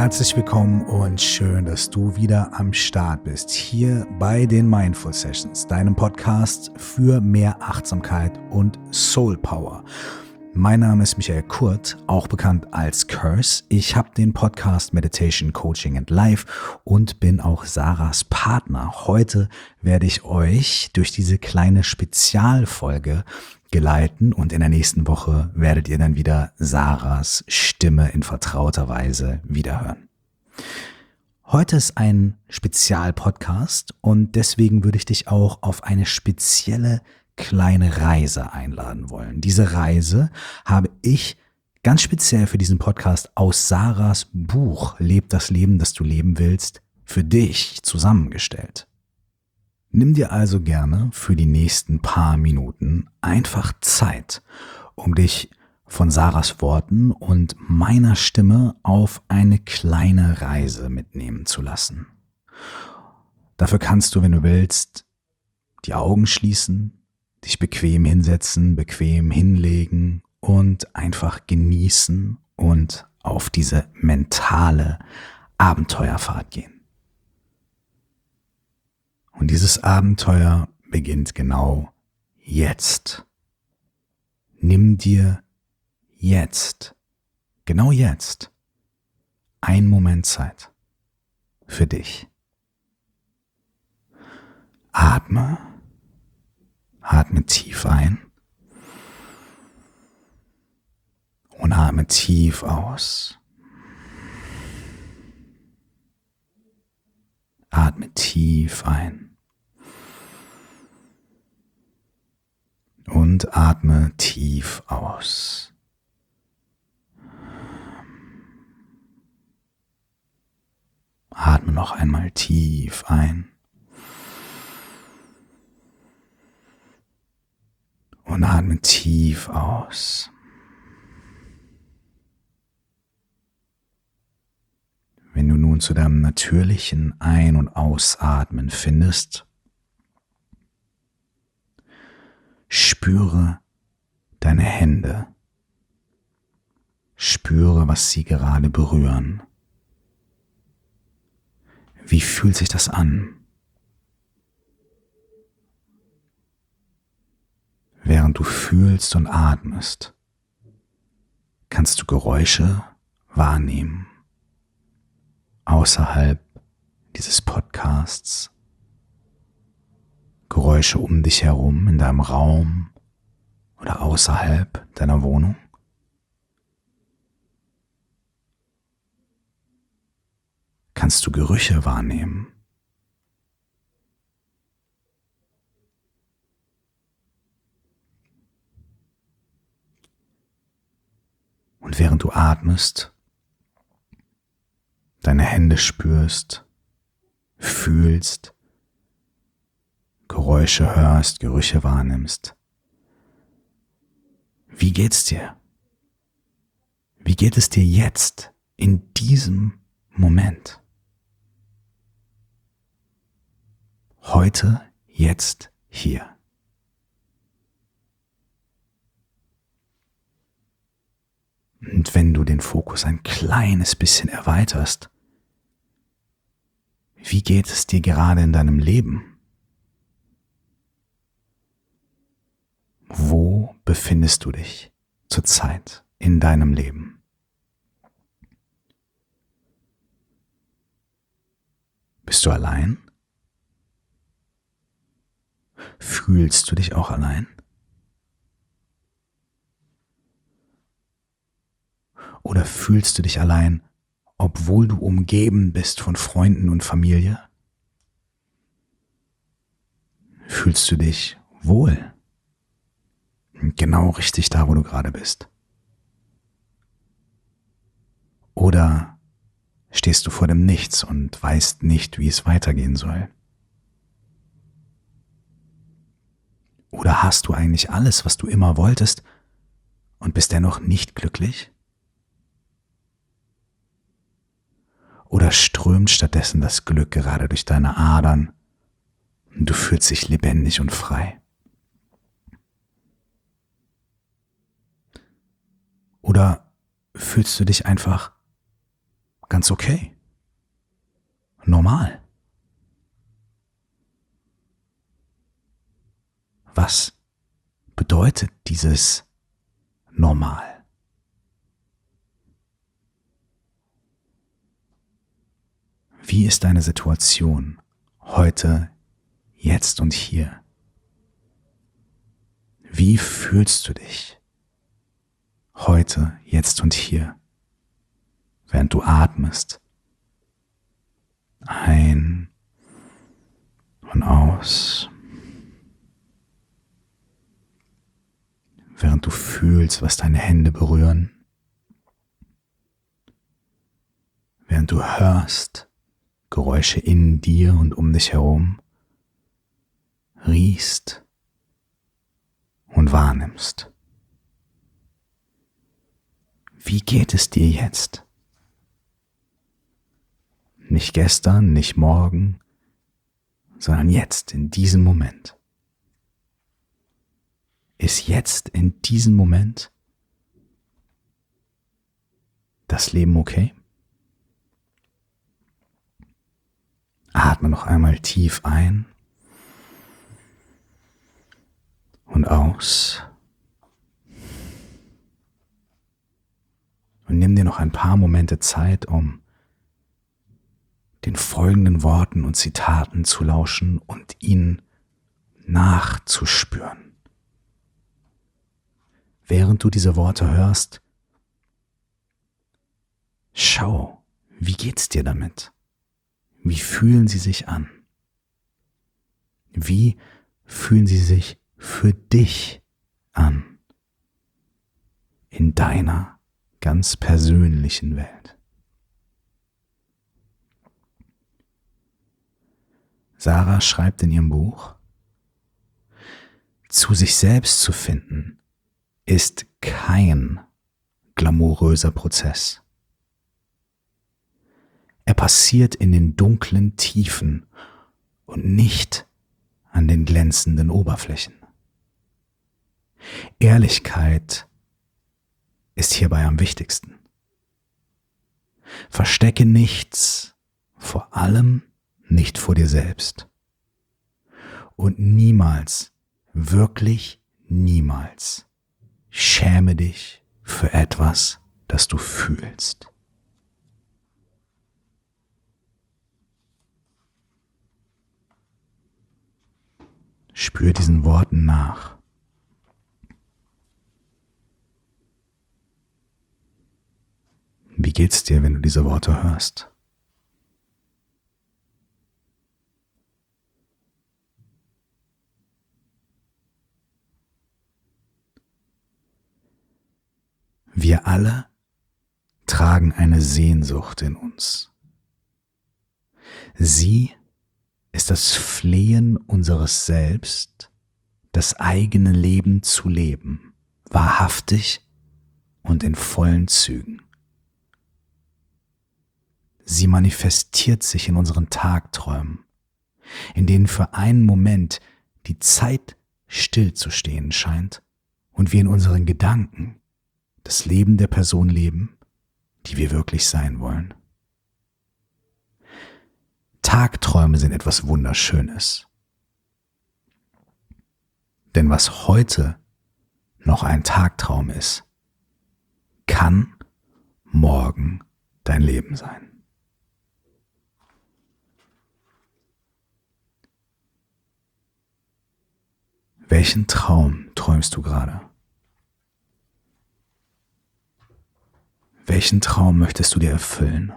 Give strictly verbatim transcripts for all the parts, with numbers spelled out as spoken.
Herzlich willkommen und schön, dass du wieder am Start bist, hier bei den Mindful Sessions, deinem Podcast für mehr Achtsamkeit und Soul Power. Mein Name ist Michael Kurt, auch bekannt als Curse. Ich habe den Podcast Meditation, Coaching and Life und bin auch Sarahs Partner. Heute werde ich euch durch diese kleine Spezialfolge geleiten und in der nächsten Woche werdet ihr dann wieder Sarahs Stimme in vertrauter Weise wiederhören. Heute ist ein Spezialpodcast und deswegen würde ich dich auch auf eine spezielle kleine Reise einladen wollen. Diese Reise habe ich ganz speziell für diesen Podcast aus Sarahs Buch Leb das Leben, das du leben willst, für dich zusammengestellt. Nimm dir also gerne für die nächsten paar Minuten einfach Zeit, um dich von Sarahs Worten und meiner Stimme auf eine kleine Reise mitnehmen zu lassen. Dafür kannst du, wenn du willst, die Augen schließen, dich bequem hinsetzen, bequem hinlegen und einfach genießen und auf diese mentale Abenteuerfahrt gehen. Und dieses Abenteuer beginnt genau jetzt. Nimm dir jetzt, genau jetzt, einen Moment Zeit für dich. Atme. Atme tief ein und atme tief aus. Atme tief ein und atme tief aus. Atme noch einmal tief ein. Und atme tief aus. Wenn du nun zu deinem natürlichen Ein- und Ausatmen findest, spüre deine Hände. Spüre, was sie gerade berühren. Wie fühlt sich das an? Während du fühlst und atmest, kannst du Geräusche wahrnehmen. Außerhalb dieses Podcasts, Geräusche um dich herum in deinem Raum oder außerhalb deiner Wohnung. Kannst du Gerüche wahrnehmen? Und während du atmest, deine Hände spürst, fühlst, Geräusche hörst, Gerüche wahrnimmst. Wie geht's dir? Wie geht es dir jetzt, in diesem Moment? Heute, jetzt, hier. Und wenn du den Fokus ein kleines bisschen erweiterst, wie geht es dir gerade in deinem Leben? Wo befindest du dich zurzeit in deinem Leben? Bist du allein? Fühlst du dich auch allein? Oder fühlst du dich allein, obwohl du umgeben bist von Freunden und Familie? Fühlst du dich wohl? Genau richtig da, wo du gerade bist? Oder stehst du vor dem Nichts und weißt nicht, wie es weitergehen soll? Oder hast du eigentlich alles, was du immer wolltest und bist dennoch nicht glücklich? Oder strömt stattdessen das Glück gerade durch deine Adern und du fühlst dich lebendig und frei? Oder fühlst du dich einfach ganz okay. Normal. Was bedeutet dieses normal? Wie ist deine Situation heute, jetzt und hier? Wie fühlst du dich heute, jetzt und hier, während du atmest? Ein und aus. Während du fühlst, was deine Hände berühren. Während du hörst Geräusche in dir und um dich herum, riechst und wahrnimmst. Wie geht es dir jetzt? Nicht gestern, nicht morgen, sondern jetzt, in diesem Moment. Ist jetzt, in diesem Moment, das Leben okay? Atme noch einmal tief ein und aus. Und nimm dir noch ein paar Momente Zeit, um den folgenden Worten und Zitaten zu lauschen und ihnen nachzuspüren. Während du diese Worte hörst, schau, wie geht's dir damit? Wie fühlen sie sich an? Wie fühlen sie sich für dich an? In deiner ganz persönlichen Welt. Sarah schreibt in ihrem Buch: Zu sich selbst zu finden ist kein glamouröser Prozess. Er passiert in den dunklen Tiefen und nicht an den glänzenden Oberflächen. Ehrlichkeit ist hierbei am wichtigsten. Verstecke nichts, vor allem nicht vor dir selbst. Und niemals, wirklich niemals, schäme dich für etwas, das du fühlst. Spür diesen Worten nach. Wie geht's dir, wenn du diese Worte hörst? Wir alle tragen eine Sehnsucht in uns. Sie ist das Flehen unseres Selbst, das eigene Leben zu leben, wahrhaftig und in vollen Zügen. Sie manifestiert sich in unseren Tagträumen, in denen für einen Moment die Zeit stillzustehen scheint und wir in unseren Gedanken das Leben der Person leben, die wir wirklich sein wollen. Tagträume sind etwas Wunderschönes. Denn was heute noch ein Tagtraum ist, kann morgen dein Leben sein. Welchen Traum träumst du gerade? Welchen Traum möchtest du dir erfüllen?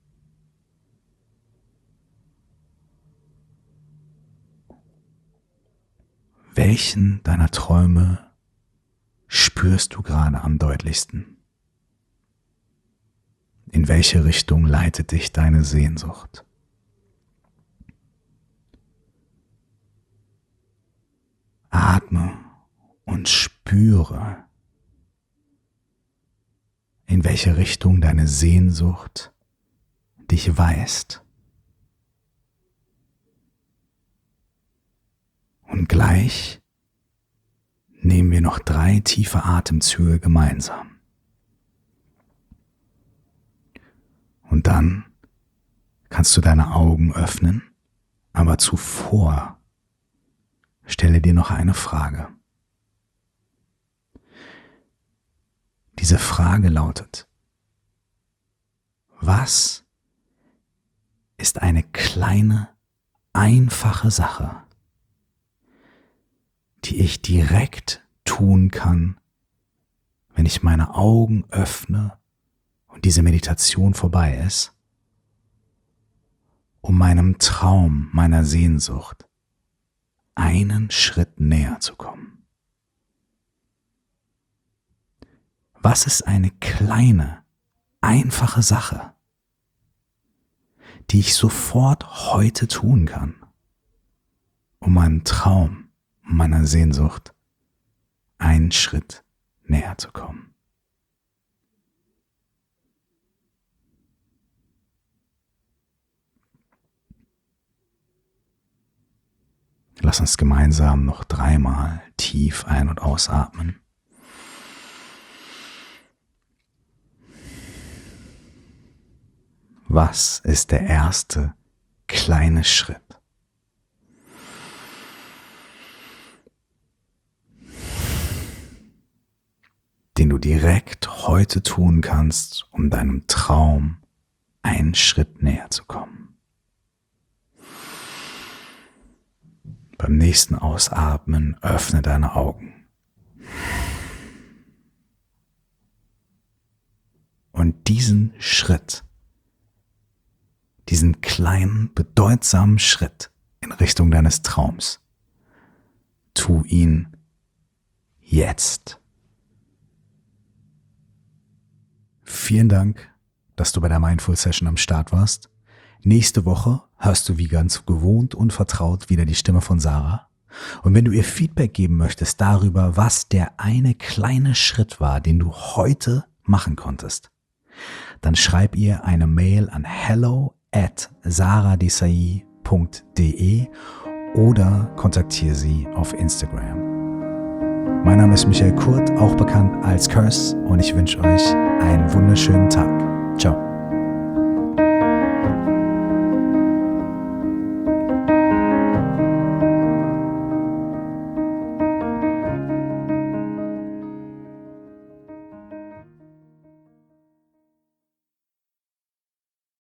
Welchen deiner Träume spürst du gerade am deutlichsten? In welche Richtung leitet dich deine Sehnsucht? Atme und spüre, in welche Richtung deine Sehnsucht dich weist. Und gleich nehmen wir noch drei tiefe Atemzüge gemeinsam. Und Und dann kannst du deine Augen öffnen, aber zuvor stelle dir noch eine Frage. Diese Frage lautet: Was ist eine kleine, einfache Sache, die ich direkt tun kann, wenn ich meine Augen öffne und diese Meditation vorbei ist, um meinem Traum, meiner Sehnsucht einen Schritt näher zu kommen? Was ist eine kleine, einfache Sache, die ich sofort heute tun kann, um meinem Traum, meiner Sehnsucht einen Schritt näher zu kommen? Lass uns gemeinsam noch dreimal tief ein- und ausatmen. Was ist der erste kleine Schritt, den du direkt heute tun kannst, um deinem Traum einen Schritt näher zu kommen? Beim nächsten Ausatmen öffne deine Augen. Und diesen Schritt, diesen kleinen, bedeutsamen Schritt in Richtung deines Traums, tu ihn jetzt. Vielen Dank, dass du bei der Mindful Session am Start warst. Nächste Woche hörst du wie ganz gewohnt und vertraut wieder die Stimme von Sarah. Und wenn du ihr Feedback geben möchtest darüber, was der eine kleine Schritt war, den du heute machen konntest, dann schreib ihr eine Mail an hello at saradesai punkt de oder kontaktiere sie auf Instagram. Mein Name ist Michael Kurt, auch bekannt als Curse, und ich wünsche euch einen wunderschönen Tag. Ciao.